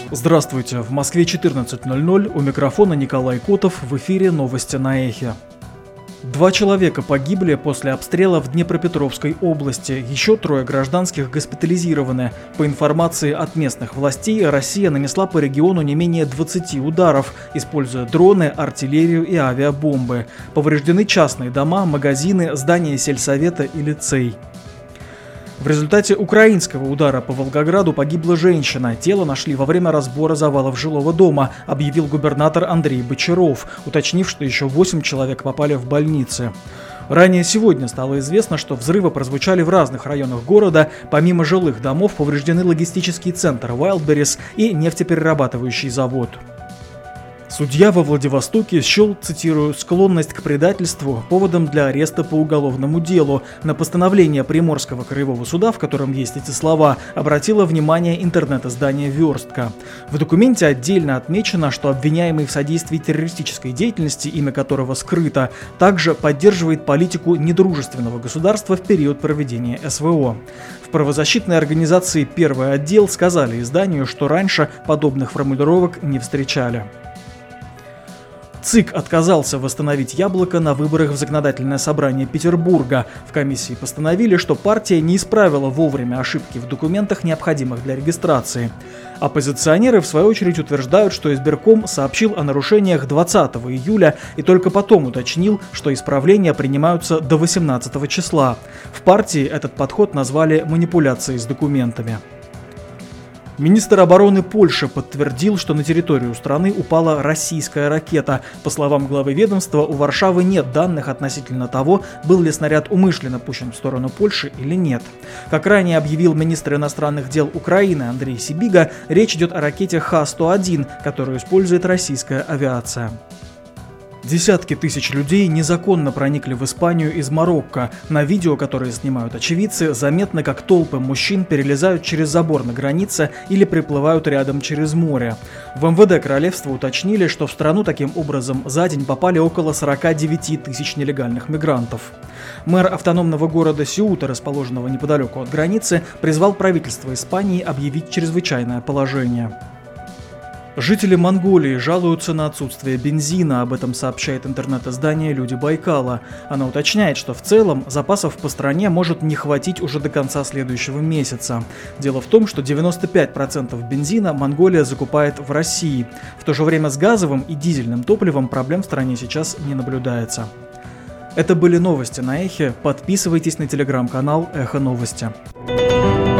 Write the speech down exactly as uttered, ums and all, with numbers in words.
Здравствуйте, в Москве четырнадцать ноль ноль, у микрофона Николай Котов, в эфире новости на Эхе. Два человека погибли после обстрела в Днепропетровской области, еще трое гражданских госпитализированы. По информации от местных властей, Россия нанесла по региону не менее двадцати ударов, используя дроны, артиллерию и авиабомбы. Повреждены частные дома, магазины, здания сельсовета и лицей. В результате украинского удара по Волгограду погибла женщина. Тело нашли во время разбора завалов жилого дома, объявил губернатор Андрей Бочаров, уточнив, что еще восемь человек попали в больницы. Ранее сегодня стало известно, что взрывы прозвучали в разных районах города. Помимо жилых домов повреждены логистический центр Wildberries и нефтеперерабатывающий завод. Судья во Владивостоке счел, цитирую, «склонность к предательству поводом для ареста по уголовному делу». На постановление Приморского краевого суда, в котором есть эти слова, обратило внимание интернет-издание «Верстка». В документе отдельно отмечено, что обвиняемый в содействии террористической деятельности, имя которого скрыто, также поддерживает политику недружественного государства в период проведения эс вэ о. В правозащитной организации «Первый отдел» сказали изданию, что раньше подобных формулировок не встречали. ЦИК отказался восстановить «Яблоко» на выборах в Законодательное собрание Петербурга. В комиссии постановили, что партия не исправила вовремя ошибки в документах, необходимых для регистрации. Оппозиционеры, в свою очередь, утверждают, что избирком сообщил о нарушениях двадцатого июля и только потом уточнил, что исправления принимаются до восемнадцатого числа. В партии этот подход назвали манипуляцией с документами. Министр обороны Польши подтвердил, что на территорию страны упала российская ракета. По словам главы ведомства, у Варшавы нет данных относительно того, был ли снаряд умышленно пущен в сторону Польши или нет. Как ранее объявил министр иностранных дел Украины Андрей Сибига, речь идет о ракете Х сто один, которую использует российская авиация. Десятки тысяч людей незаконно проникли в Испанию из Марокко. На видео, которое снимают очевидцы, заметно, как толпы мужчин перелезают через забор на границе или приплывают рядом через море. В эм вэ дэ королевства уточнили, что в страну таким образом за день попали около сорока девяти тысяч нелегальных мигрантов. Мэр автономного города Сеута, расположенного неподалеку от границы, призвал правительство Испании объявить чрезвычайное положение. Жители Монголии жалуются на отсутствие бензина, об этом сообщает интернет-издание «Люди Байкала». Она уточняет, что в целом запасов по стране может не хватить уже до конца следующего месяца. Дело в том, что девяносто пять процентов бензина Монголия закупает в России. В то же время с газовым и дизельным топливом проблем в стране сейчас не наблюдается. Это были новости на Эхе. Подписывайтесь на телеграм-канал Эхо Новости.